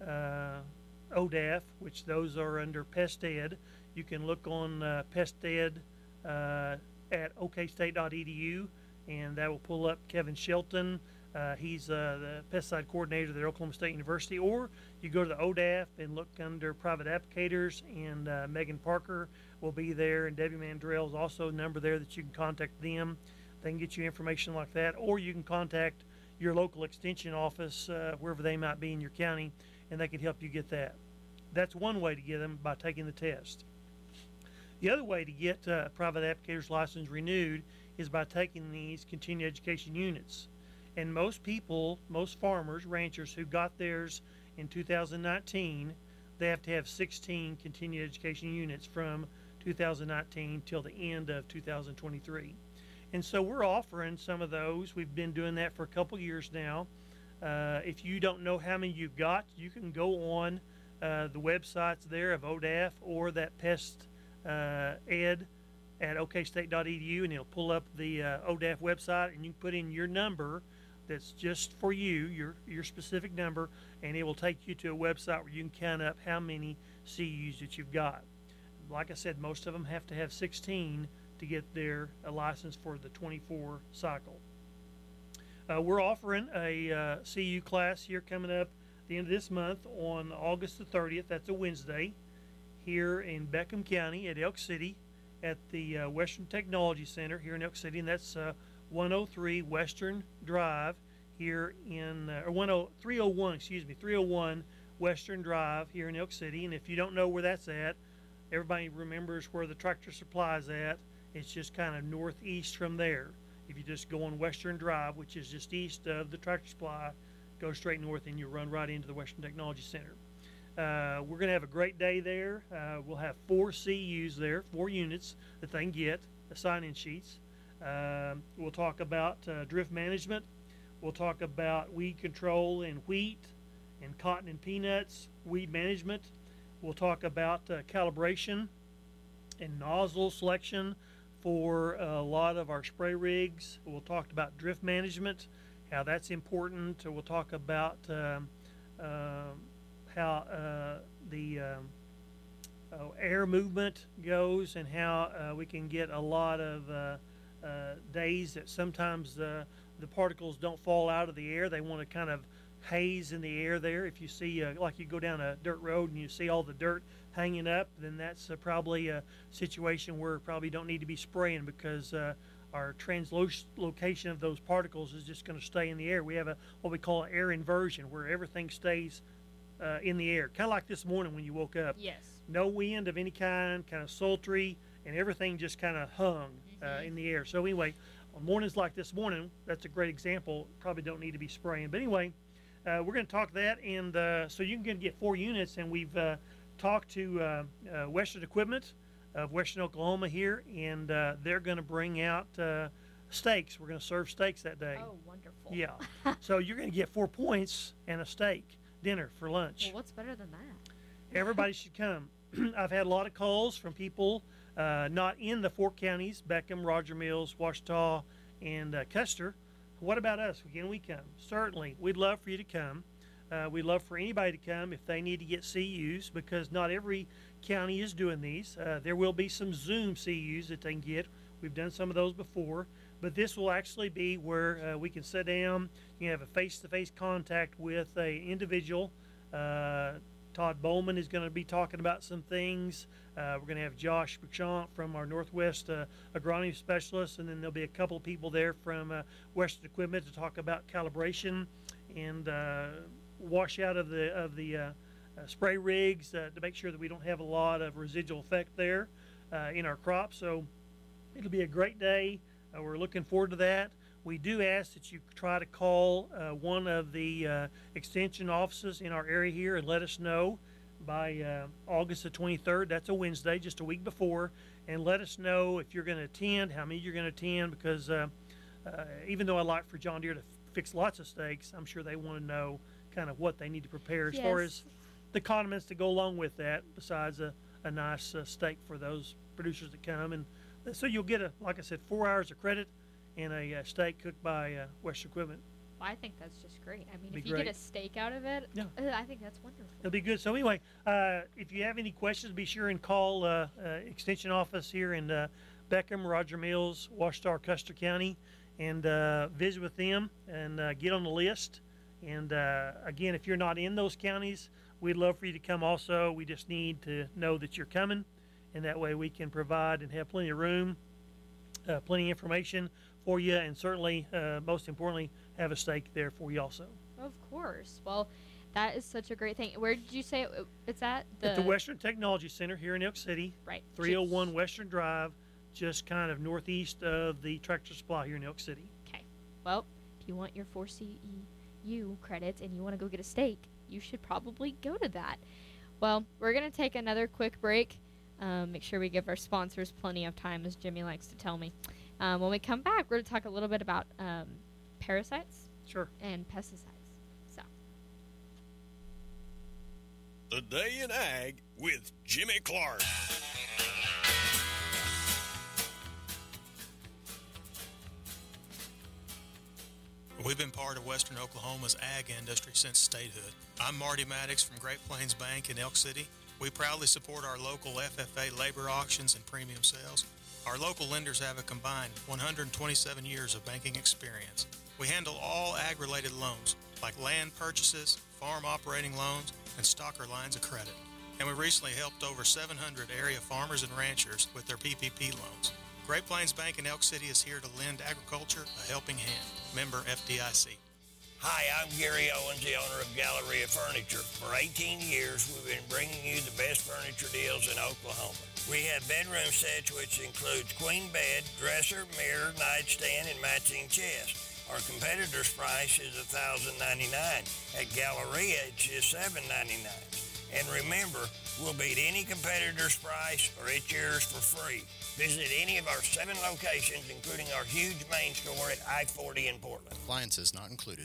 ODAF, which those are under Pest Ed. You can look on Pest Ed at okstate.edu, and that will pull up Kevin Shelton. He's the pesticide coordinator at Oklahoma State University. Or you go to the ODAF and look under private applicators, and Megan Parker will be there, and Debbie Mandrell is also a number there that you can contact them. They can get you information like that, or you can contact your local extension office, wherever they might be in your county, and they can help you get that. That's one way to get them, by taking the test. The other way to get a private applicator's license renewed is by taking these continuing education units. And most people, most farmers, ranchers who got theirs in 2019, they have to have 16 continuing education units from 2019 till the end of 2023. And so we're offering some of those. We've been doing that for a couple years now. If you don't know how many you've got, you can go on the websites there of ODAF or that Pest Ed at okstate.edu, and it'll pull up the ODAF website, and you can put in your number that's just for you, your specific number, and it will take you to a website where you can count up how many CUs that you've got. Like I said, most of them have to have 16 to get their license for the 24 cycle. We're offering a CU class here coming up the end of this month on August the 30th. That's a Wednesday here in Beckham County at Elk City at the Western Technology Center here in Elk City, and that's 103 Western Drive here in, 301 Western Drive here in Elk City. And if you don't know where that's at, everybody remembers where the Tractor Supply is at. It's just kind of northeast from there. If you just go on Western Drive, which is just east of the Tractor Supply, go straight north and you run right into the Western Technology Center. We're going to have a great day there. We'll have 4 CUs there, 4 units that they can get, the sign-in sheets. We'll talk about drift management. We'll talk about weed control in wheat and cotton and peanuts, weed management. We'll talk about calibration and nozzle selection for a lot of our spray rigs. We'll talk about drift management, how that's important. We'll talk about how the air movement goes, and how we can get a lot of days that sometimes the particles don't fall out of the air. They want to kind of haze in the air there. If you see, like you go down a dirt road and you see all the dirt hanging up, then that's probably a situation where we probably don't need to be spraying, because our translocation of those particles is just going to stay in the air. We have what we call an air inversion, where everything stays in the air, kind of like this morning when you woke up. Yes. No wind of any kind of sultry, and everything just kind of hung in the air. So anyway, on mornings like this morning, that's a great example. Probably don't need to be spraying. But anyway, we're going to talk that, and so you're going to get 4 units, and we've talked to Western Equipment of Western Oklahoma here, and they're going to bring out steaks. We're going to serve steaks that day. Oh, wonderful. Yeah. So you're going to get 4 points and a steak dinner for lunch. Well, what's better than that? Everybody should come. I've had a lot of calls from people not in the 4 counties, Beckham, Roger Mills, Ouachita, and Custer. What about us? Can we come? Certainly. We'd love for you to come. We'd love for anybody to come if they need to get CUs, because not every county is doing these. There will be some Zoom CUs that they can get. We've done some of those before. But this will actually be where we can sit down. You can have a face-to-face contact with an individual. Todd Bowman is going to be talking about some things. We're going to have Josh Bouchant from our Northwest agronomy specialist, and then there'll be a couple of people there from Western Equipment to talk about calibration and washout of the spray rigs to make sure that we don't have a lot of residual effect there in our crops. So it'll be a great day. We're looking forward to that. We do ask that you try to call one of the extension offices in our area here and let us know by August the 23rd. That's a Wednesday, just a week before, and let us know if you're going to attend, how many you're going to attend, because even though I like for John Deere to fix lots of steaks, I'm sure they want to know kind of what they need to prepare as far as the condiments to go along with that, besides a nice steak for those producers that come. And so you'll get, like I said, 4 hours of credit and a steak cooked by Western Equipment. Well, I think that's just great. I mean, Be if you great. get a steak out of it, Yeah. I think that's wonderful. It'll be good. So anyway, if you have any questions, be sure and call Extension Office here in Beckham, Roger Mills, Ouachita, Custer County, and visit with them and get on the list. And again, if you're not in those counties, we'd love for you to come also. We just need to know that you're coming, and that way we can provide and have plenty of room, plenty of information for you, and certainly, most importantly, have a steak there for you also. Of course. Well, that is such a great thing. Where did you say it's at? At the Western Technology Center here in Elk City. Right. 301 Western Drive, just kind of northeast of the Tractor Supply here in Elk City. Okay. Well, if you want your 4 CEU credits and you want to go get a steak, you should probably go to that. Well, we're going to take another quick break. Make sure we give our sponsors plenty of time, as Jimmy likes to tell me. When we come back, we're going to talk a little bit about parasites and pesticides. So, The Day in Ag with Jimmy Clark. We've been part of Western Oklahoma's ag industry since statehood. I'm Marty Maddox from Great Plains Bank in Elk City. We proudly support our local FFA labor auctions and premium sales. Our local lenders have a combined 127 years of banking experience. We handle all ag-related loans, like land purchases, farm operating loans, and stocker lines of credit. And we recently helped over 700 area farmers and ranchers with their PPP loans. Great Plains Bank in Elk City is here to lend agriculture a helping hand. Member FDIC. Hi, I'm Gary Owens, the owner of Galleria Furniture. For 18 years, we've been bringing you the best furniture deals in Oklahoma. We have bedroom sets, which includes queen bed, dresser, mirror, nightstand, and matching chest. Our competitor's price is $1,099. At Galleria, it's just $799. And remember, we'll beat any competitor's price, or it's yours for free. Visit any of our 7 locations, including our huge main store at I-40 in Portland. Appliances not included.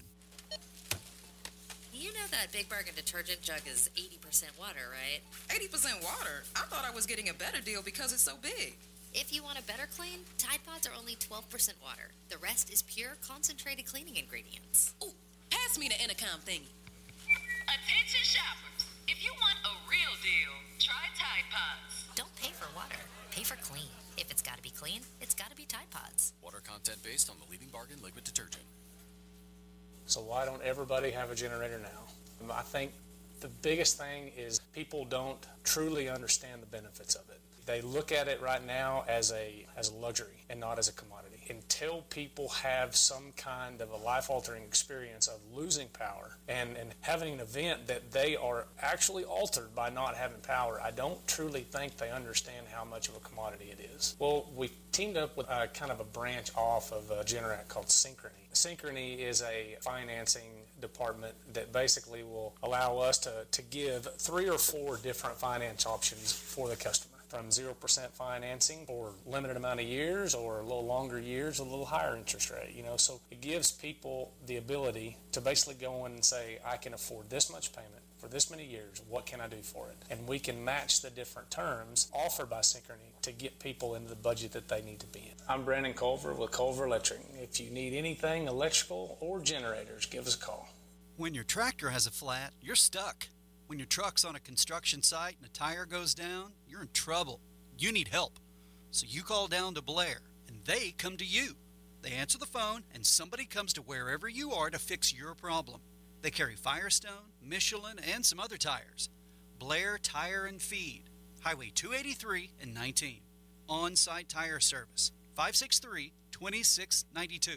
You know that Big Bargain detergent jug is 80% water, right? 80% water? I thought I was getting a better deal because it's so big. If you want a better clean, Tide Pods are only 12% water. The rest is pure, concentrated cleaning ingredients. Ooh, pass me the intercom thingy. Attention shoppers. If you want a real deal, try Tide Pods. Don't pay for water. Pay for clean. If it's got to be clean, it's got to be Tide Pods. Water content based on the leading bargain liquid detergent. So why don't everybody have a generator now? I think the biggest thing is people don't truly understand the benefits of it. They look at it right now as a luxury and not as a commodity. until people have some kind of a life-altering experience of losing power and having an event that they are actually altered by not having power, I don't truly think they understand how much of a commodity it is. Well, we teamed up with kind of a branch off of Generac called Synchrony. Synchrony is a financing department that basically will allow us to give 3 or 4 different finance options for the customer, from 0% financing for limited amount of years or a little longer years, a little higher interest rate, so it gives people the ability to basically go in and say, I can afford this much payment for this many years, what can I do for it? And we can match the different terms offered by Synchrony to get people into the budget that they need to be in. I'm Brandon Culver with Culver Electric. If you need anything electrical or generators, give us a call. When your tractor has a flat, you're stuck. When your truck's on a construction site and a tire goes down, you're in trouble. You need help. So you call down to Blair, and they come to you. They answer the phone, and somebody comes to wherever you are to fix your problem. They carry Firestone, Michelin, and some other tires. Blair Tire and Feed, Highway 283 and 19. On-site tire service, 563-2692.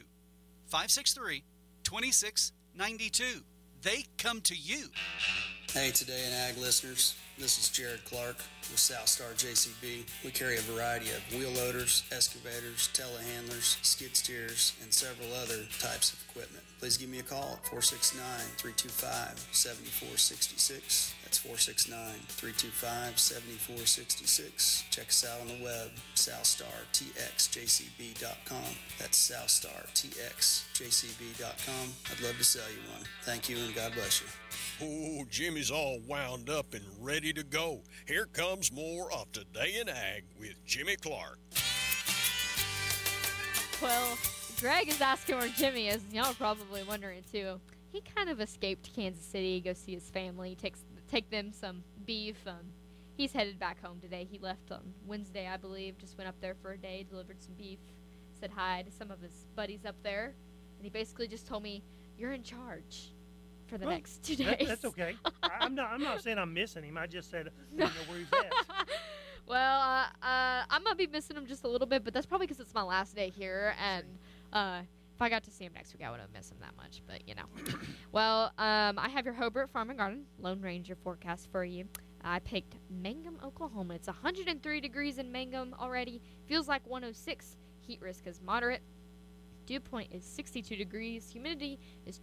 563-2692. They come to you. Hey, Today in Ag listeners, this is Jared Clark with Southstar JCB. We carry a variety of wheel loaders, excavators, telehandlers, skid steers, and several other types of equipment. Please give me a call at 469-325-7466. That's 469-325-7466. Check us out on the web, SouthstarTXJCB.com. That's SouthstarTXJCB.com. I'd love to sell you one. Thank you, and God bless you. Oh, Jimmy's all wound up and ready to go. Here comes more of Today in Ag with Jimmy Clark. Well, Greg is asking where Jimmy is. Y'all are probably wondering, too. He kind of escaped Kansas City, go see his family, take them some beef. He's headed back home today. He left on Wednesday, I believe, just went up there for a day, delivered some beef, said hi to some of his buddies up there, and he basically just told me, you're in charge for the next 2 days. That's okay. I'm not saying I'm missing him. I just said I don't know where he's at. Well, I might be missing him just a little bit, but that's probably because it's my last day here, and if I got to see him next week, I wouldn't miss him that much, but Well, I have your Hobart Farm and Garden Lone Ranger forecast for you. I picked Mangum, Oklahoma. It's 103 degrees in Mangum already. Feels like 106. Heat risk is moderate. Dew point is 62 degrees. Humidity is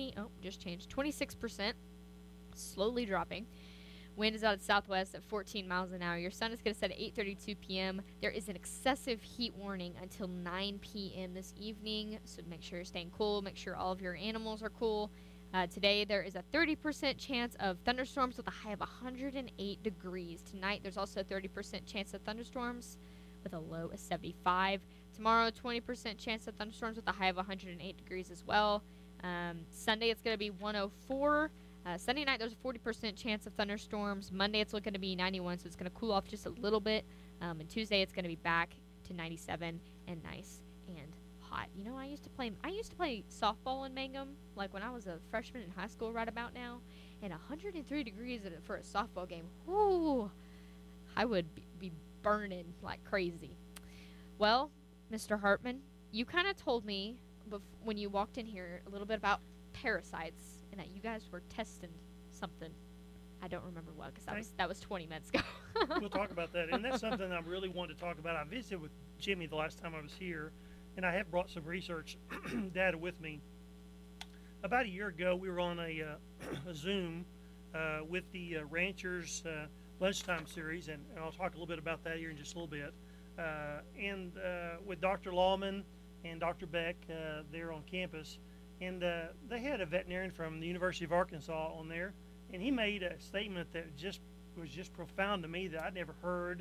26%. Slowly dropping. Wind is out of southwest at 14 miles an hour. Your sun is going to set at 8:32 p.m. There is an excessive heat warning until 9 p.m. this evening, so make sure you're staying cool. Make sure all of your animals are cool. Today, there is a 30% chance of thunderstorms with a high of 108 degrees. Tonight, there's also a 30% chance of thunderstorms with a low of 75. Tomorrow, 20% chance of thunderstorms with a high of 108 degrees as well. Sunday, it's going to be 104. Sunday night, there's a 40% chance of thunderstorms. Monday, it's looking to be 91, so it's going to cool off just a little bit. And Tuesday, it's going to be back to 97 and nice and hot. I used to play softball in Mangum, like when I was a freshman in high school right about now, and 103 degrees for a softball game. Whoo! I would be burning like crazy. Well, Mr. Hartman, you kind of told me when you walked in here a little bit about parasites and that you guys were testing something. I don't remember what, because that was 20 minutes ago. We'll talk about that, and that's something I really wanted to talk about. I visited with Jimmy the last time I was here, and I have brought some research data with me. About a year ago, we were on a Zoom with the Ranchers Lunchtime Series, and I'll talk a little bit about that here in just a little bit. And with Dr. Lawman and Dr. Beck there on campus. And they had a veterinarian from the University of Arkansas on there, and he made a statement that was just profound to me that I'd never heard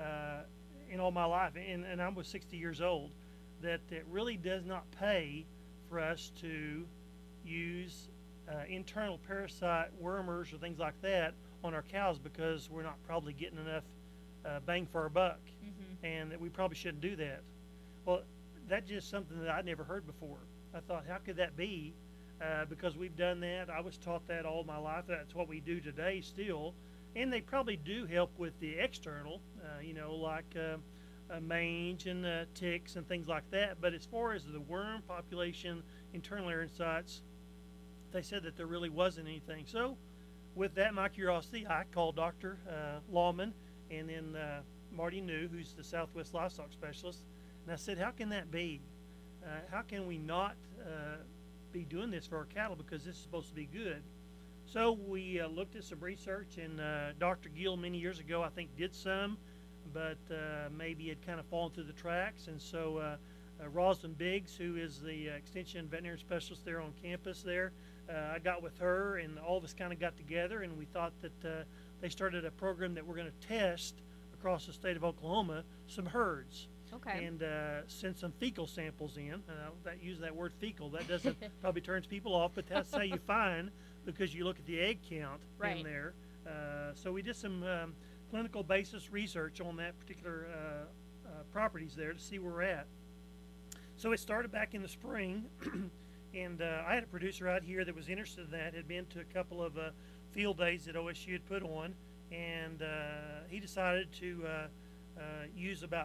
in all my life, and I was 60 years old, that it really does not pay for us to use internal parasite wormers or things like that on our cows because we're not probably getting enough bang for our buck, and that we probably shouldn't do that. Well, that's just something that I'd never heard before. I thought, how could that be? Because we've done that. I was taught that all my life. That's what we do today still. And they probably do help with the external, like mange and ticks and things like that. But as far as the worm population, internal air insights, they said that there really wasn't anything. So with that, my curiosity, I called Dr. Lawman and then Marty New, who's the Southwest Livestock Specialist, and I said, how can that be? How can we not be doing this for our cattle, because this is supposed to be good? So we looked at some research, and Dr. Gill many years ago, I think, did some, but maybe had kind of fallen through the tracks. And so Rosalind Biggs, who is the Extension Veterinary Specialist there on campus there, I got with her, and all of us kind of got together, and we thought that they started a program that we're going to test across the state of Oklahoma some herds. Okay. And send some fecal samples in. Use that word fecal. That doesn't probably turns people off, but that's how you find, because you look at the egg count in there. So we did some clinical basis research on that particular properties there to see where we're at. So it started back in the spring, and I had a producer out here that was interested in that, had been to a couple of field days that OSU had put on, and he decided to use about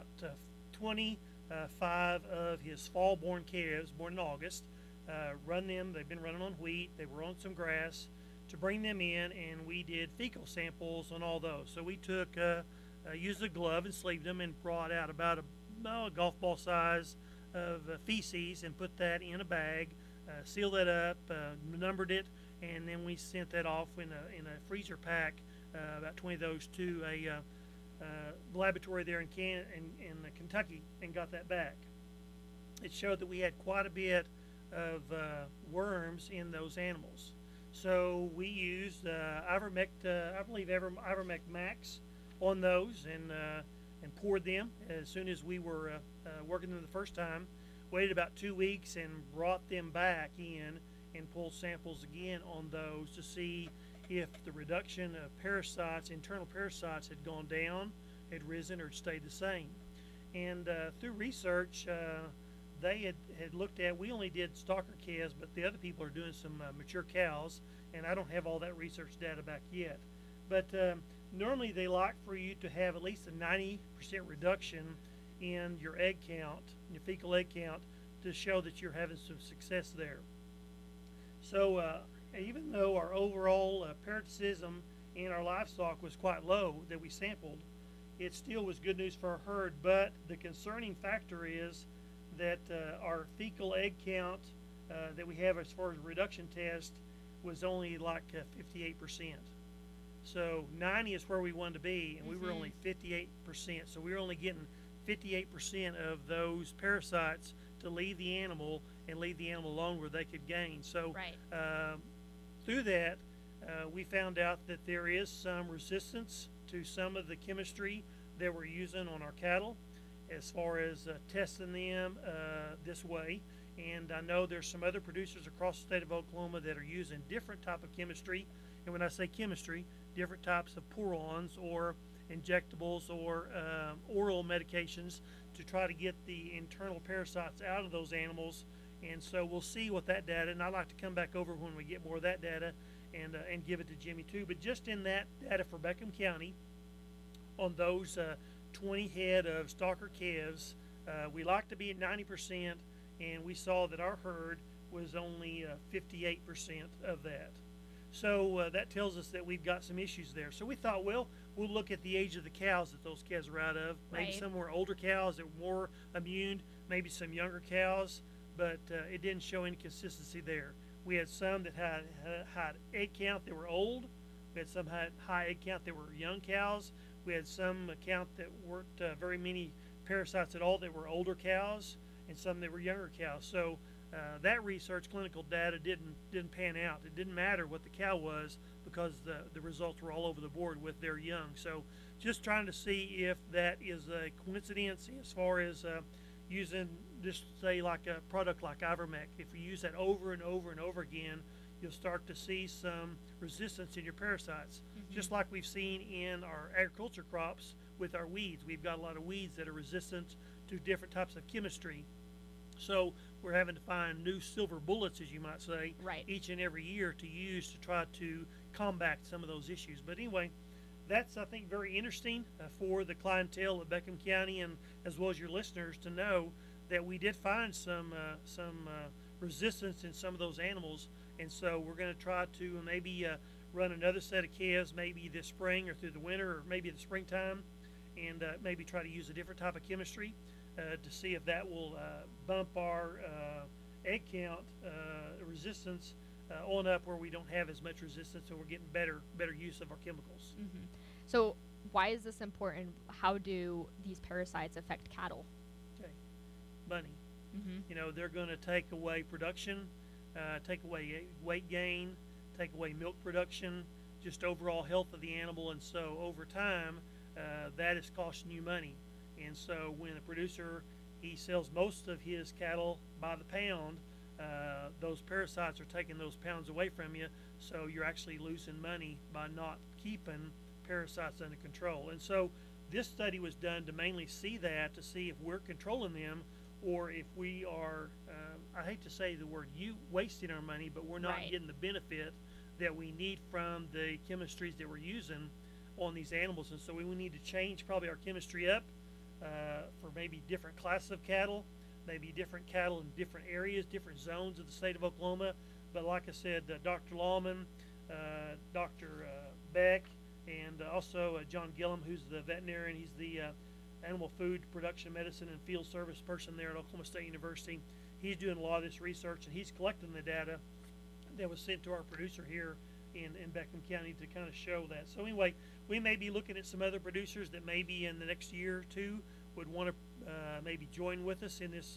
25 of his fall-born calves, born in August, run them. They've been running on wheat. They were on some grass, to bring them in, and we did fecal samples on all those. So we took, used a glove and sleeved them and brought out about a golf ball size of feces and put that in a bag, sealed that up, numbered it, and then we sent that off in a freezer pack, about 20 of those, to a laboratory there in Kentucky, and got that back. It showed that we had quite a bit of worms in those animals. So we used Ivermectin, I believe Ivermectin Max on those, and poured them as soon as we were working them the first time. Waited about 2 weeks and brought them back in and pulled samples again on those to see if the reduction of parasites, internal parasites, had gone down, had risen, or stayed the same. And through research, they had looked at, we only did stalker calves, but the other people are doing some mature cows, and I don't have all that research data back yet. But normally they like for you to have at least a 90% reduction in your egg count, your fecal egg count, to show that you're having some success there. So even though our overall parasitism in our livestock was quite low that we sampled, it still was good news for our herd. But the concerning factor is that our fecal egg count that we have as far as reduction test was only like 58%. So 90 is where we wanted to be, and we were only 58%. So we were only getting 58% of those parasites to leave the animal and leave the animal alone where they could gain. So through that, we found out that there is some resistance to some of the chemistry that we're using on our cattle as far as testing them this way. And I know there's some other producers across the state of Oklahoma that are using different type of chemistry. And when I say chemistry, different types of pour-ons or injectables or oral medications to try to get the internal parasites out of those animals. And so we'll see what that data, and I'd like to come back over when we get more of that data and give it to Jimmy too. But just in that data for Beckham County, on those 20 head of stalker calves, we like to be at 90%, and we saw that our herd was only 58% of that. So that tells us that we've got some issues there. So we thought, well, we'll look at the age of the cows that those calves are out of. Maybe some were older cows that were more immune, maybe some younger cows, but it didn't show any consistency there. We had some that had egg count that were old. We had some had high egg count that were young cows. We had some count that weren't very many parasites at all that were older cows, and some that were younger cows. So that research, clinical data, didn't pan out. It didn't matter what the cow was, because the results were all over the board with their young. So just trying to see if that is a coincidence as far as using, just say, like a product like Ivermectin. If you use that over and over and over again, you'll start to see some resistance in your parasites. Just like we've seen in our agriculture crops with our weeds. We've got a lot of weeds that are resistant to different types of chemistry. So we're having to find new silver bullets, as you might say, each and every year to use to try to combat some of those issues. But anyway, that's, I think, very interesting for the clientele of Beckham County and as well as your listeners to know that we did find some resistance in some of those animals. And so we're going to try to maybe run another set of calves maybe this spring or through the winter or maybe the springtime, and maybe try to use a different type of chemistry to see if that will bump our egg count resistance on up where we don't have as much resistance, and we're getting better use of our chemicals. Mm-hmm. So why is this important? How do these parasites affect cattle? Okay, money. Mm-hmm. You know, they're going to take away production, take away weight gain, take away milk production, just overall health of the animal, and so over time, that is costing you money. And so when a producer, he sells most of his cattle by the pound, those parasites are taking those pounds away from you, so you're actually losing money by not keeping parasites under control. And so this study was done to mainly see that, to see if we're controlling them or if we are, I hate to say the word wasting our money, but we're not getting the benefit that we need from the chemistries that we're using on these animals. And so we need to change probably our chemistry up for maybe different classes of cattle, maybe different cattle in different areas, different zones of the state of Oklahoma. But like I said, Dr. Lawman, Dr. Beck, and also John Gillum, who's the veterinarian. He's the animal food production medicine and field service person there at Oklahoma State University. He's doing a lot of this research, and he's collecting the data that was sent to our producer here in Beckham County to kind of show that. So anyway, we may be looking at some other producers that maybe in the next year or two would want to maybe join with us in this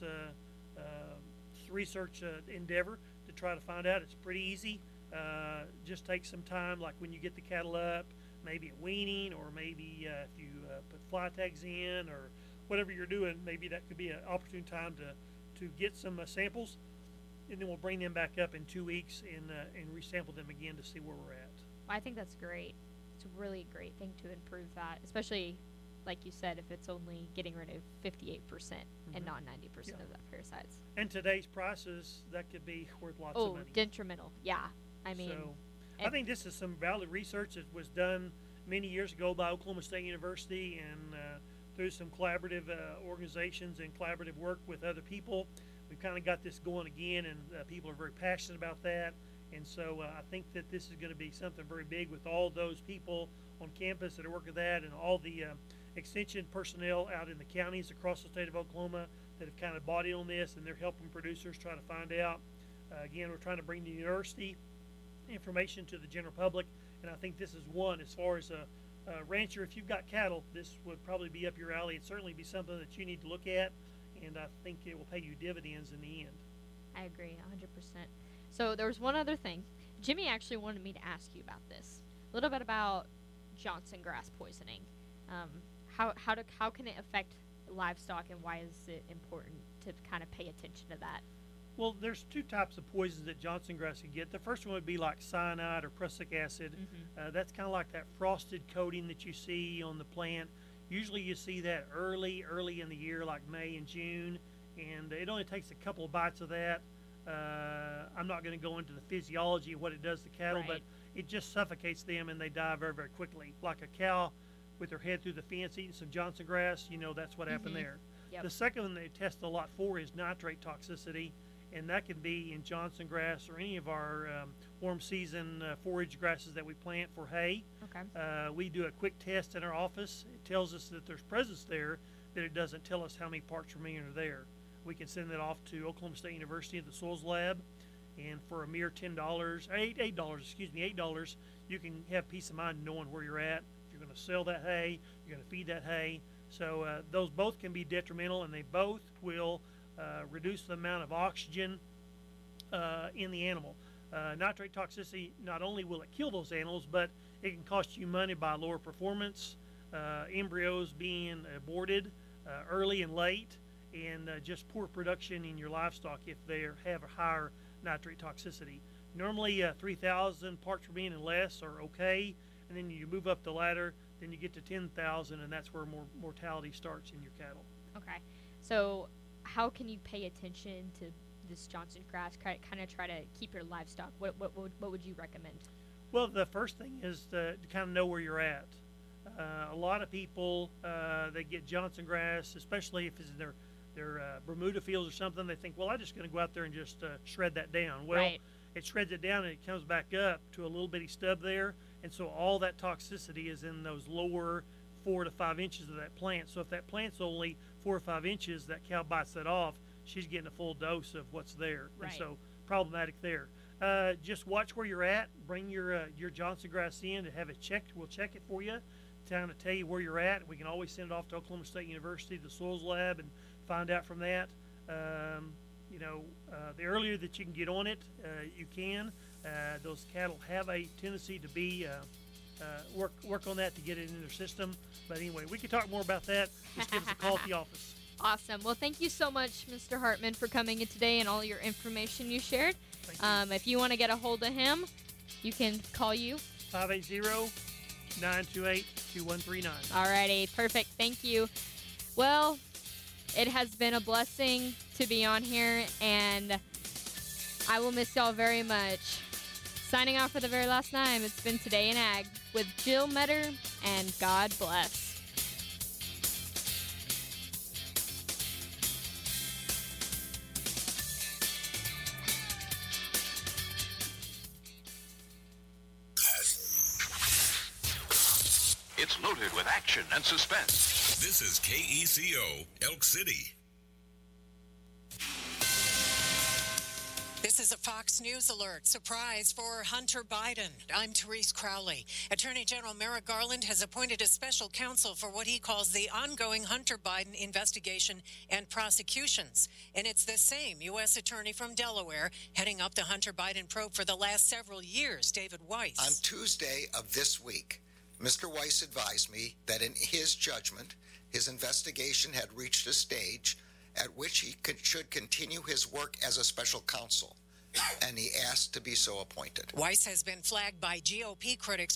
research endeavor to try to find out. It's pretty easy. Just take some time, like when you get the cattle up, maybe at weaning, or maybe if you put fly tags in or whatever you're doing, maybe that could be an opportune time to get some samples, and then we'll bring them back up in 2 weeks and resample them again to see where we're at. I think that's great. It's a really great thing to improve that, especially like you said, if it's only getting rid of 58% and not 90% of that parasites. And today's prices, that could be worth lots of money. Detrimental. Yeah. I mean, so, I think this is some valid research that was done many years ago by Oklahoma State University and through some collaborative organizations and collaborative work with other people. We've kind of got this going again, and people are very passionate about that. And so I think that this is going to be something very big with all those people on campus that are working that, and all the extension personnel out in the counties across the state of Oklahoma that have kind of bought in on this, and they're helping producers try to find out. Again, we're trying to bring the university information to the general public, and I think this is one. As far as a rancher, if you've got cattle, this would probably be up your alley. It'd certainly be something that you need to look at, and I think it will pay you dividends in the end. I agree 100%. So there was one other thing. Jimmy actually wanted me to ask you about this. A little bit about Johnson grass poisoning. How can it affect livestock, and why is it important to kind of pay attention to that? Well, there's two types of poisons that Johnson grass can get. The first one would be like cyanide or prussic acid. That's kind of like that frosted coating that you see on the plant. Usually you see that early in the year, like May and June, and it only takes a couple of bites of that. I'm not going to go into the physiology of what it does to cattle, but it just suffocates them and they die very, very quickly. Like a cow with her head through the fence eating some Johnson grass, you know that's what happened there. Yep. The second one they test a lot for is nitrate toxicity, and that can be in Johnson grass or any of our warm season forage grasses that we plant for hay. Okay. We do a quick test in our office. It tells us that there's presence there, but it doesn't tell us how many parts per million are there. We can send that off to Oklahoma State University at the Soils Lab, and for a mere $8, you can have peace of mind knowing where you're at. If you're going to sell that hay, you're going to feed that hay. So those both can be detrimental, and they both will reduce the amount of oxygen in the animal. Nitrate toxicity, not only will it kill those animals, but it can cost you money by lower performance, embryos being aborted early and late, and just poor production in your livestock if they have a higher nitrate toxicity. Normally 3,000 parts per million and less are okay, and then you move up the ladder, then you get to 10,000, and that's where mortality starts in your cattle. Okay, so how can you pay attention to this Johnson grass, kind of try to keep your livestock? What would you recommend? Well, the first thing is to kind of know where you're at. A lot of people, they get Johnson grass, especially if it's in their Bermuda fields or something. They think, well, I'm just going to go out there and just shred that down. Well, Right. it shreds it down and it comes back up to a little bitty stub there. And so all that toxicity is in those lower 4 to 5 inches of that plant. So if that plant's only 4 or 5 inches, that cow bites that off, she's getting a full dose of what's there. Right. And so problematic there. Just watch where you're at. Bring your Johnson grass in to have it checked. We'll check it for you, kind of tell you where you're at. We can always send it off to Oklahoma State University, the soils lab, and find out from that. The earlier that you can get on it, you can. Those cattle have a tendency to be work on that to get it in their system. But anyway, we can talk more about that. Just give us a call at the office. Awesome. Well, thank you so much, Mr. Hartman, for coming in today and all your information you shared. If you want to get a hold of him, you can call you. 580-928-2139. Alrighty, perfect. Thank you. Well, it has been a blessing to be on here, and I will miss y'all very much. Signing off for the very last time, it's been Today in Ag with Jill Metter, and God bless. It's loaded with action and suspense. This is KECO, Elk City. This is a Fox News alert. Surprise for Hunter Biden. I'm Therese Crowley. Attorney General Merrick Garland has appointed a special counsel for what he calls the ongoing Hunter Biden investigation and prosecutions. And it's the same U.S. attorney from Delaware heading up the Hunter Biden probe for the last several years, David Weiss. On Tuesday of this week, Mr. Weiss advised me that in his judgment, his investigation had reached a stage at which he should continue his work as a special counsel, and he asked to be so appointed. Weiss has been flagged by GOP critics